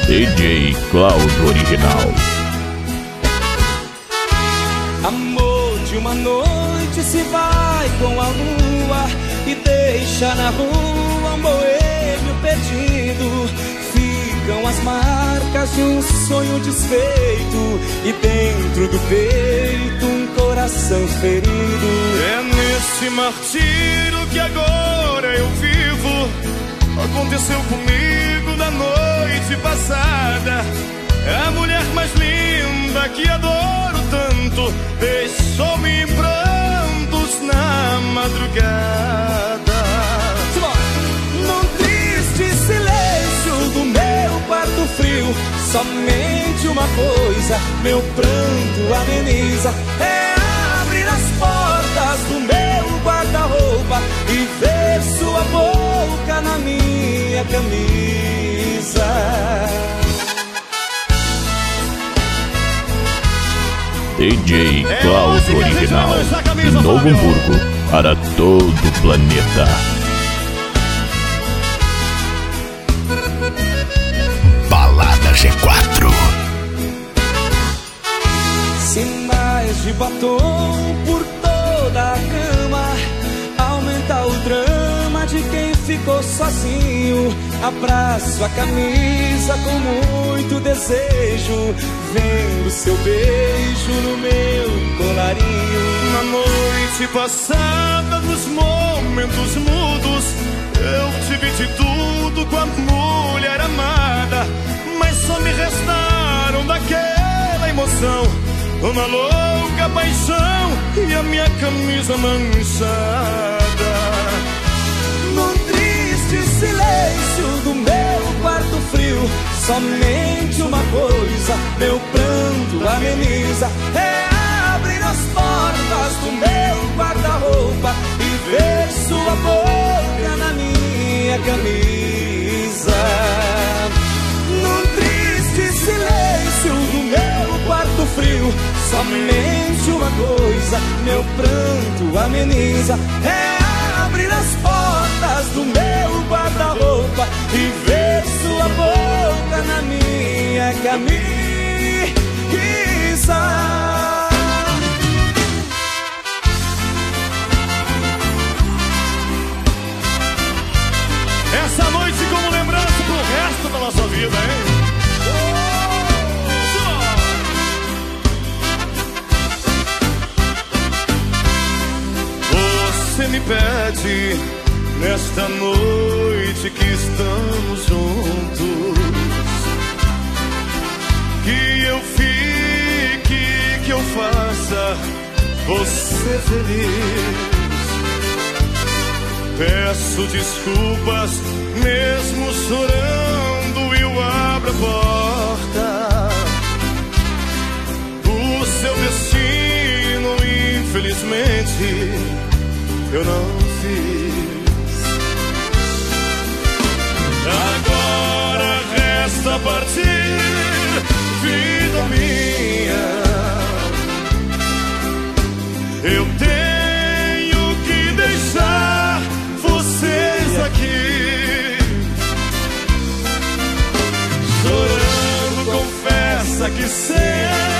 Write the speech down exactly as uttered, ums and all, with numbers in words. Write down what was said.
D J Cláudio Original. Amor de uma noite se vai com a lua e deixa na rua um boêmio perdido. Ficam as marcas de um sonho desfeito e dentro do peito um coração ferido. É nesse martírio que agora eu vivo. Aconteceu comigo na noite passada. A mulher mais linda que adoro tanto deixou-me em prantos na madrugada. Num triste silêncio do meu quarto frio, somente uma coisa meu pranto ameniza: é abrir as portas do meu guarda-roupa e ver sua boca na minha camisa. D J Cláudio Original, de Novo Hamburgo, para todo o planeta. Balada G quatro. Sinais de batom por toda a cama, aumenta o drama de quem ficou sozinho. Abraço a camisa com muito desejo, vendo seu beijo no meu colarinho. Na noite passada, nos momentos mudos, eu tive de tudo com a mulher amada, mas só me restaram daquela emoção uma louca paixão e a minha camisa manchada. Num triste silêncio do meu quarto frio, somente uma coisa meu pranto ameniza: é abrir as portas do meu guarda-roupa e ver sua boca na minha camisa. Num triste silêncio do meu quarto frio, somente uma coisa meu pranto ameniza: é abrir as portas do meu guarda-roupa e ver sua boca na minha camisa. Essa noite como lembrança pro resto da nossa vida, hein? Você me pede nesta noite que estamos juntos, que eu fique, que eu faça você feliz. Peço desculpas mesmo chorando e eu abro a porta. O seu destino, infelizmente, eu não fiz. Agora resta partir, vida minha. Eu tenho que deixar vocês aqui. Chorando, confessa que sempre